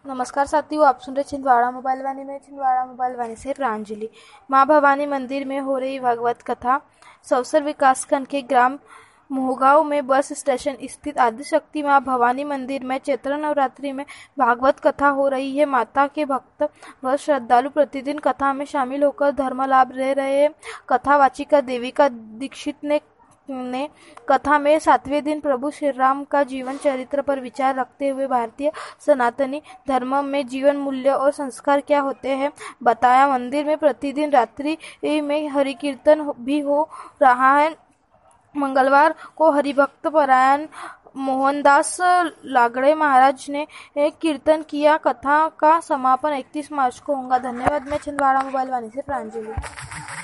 नमस्कार साथियों, आप सुन रहे छिंदवाड़ा मोबाइल वाणी में। छिंदवाड़ा मोबाइल वाणी से प्रांजलि। मां भवानी मंदिर में हो रही भागवत कथा। सौसर विकासखंड के ग्राम मोहगांव में बस स्टेशन स्थित आदिशक्ति मां भवानी मंदिर में चैत्र नवरात्रि में भागवत कथा हो रही है। माता के भक्त व श्रद्धालु प्रतिदिन कथा में शामिल होकर धर्म लाभ ले रहे हैं। कथावाचिका देविका दीक्षित ने कथा में 7वें दिन प्रभु श्री राम का जीवन चरित्र पर विचार रखते हुए भारतीय सनातनी धर्म में जीवन मूल्य और संस्कार क्या होते हैं बताया। मंदिर में प्रतिदिन रात्रि में हरि कीर्तन भी हो रहा है। मंगलवार को हरिभक्त परायण मोहनदास लागड़े महाराज ने कीर्तन किया। कथा का समापन 31 मार्च को होगा। धन्यवाद। मैं छिंदवाड़ा मोबाइल वाणी से प्रांजलि।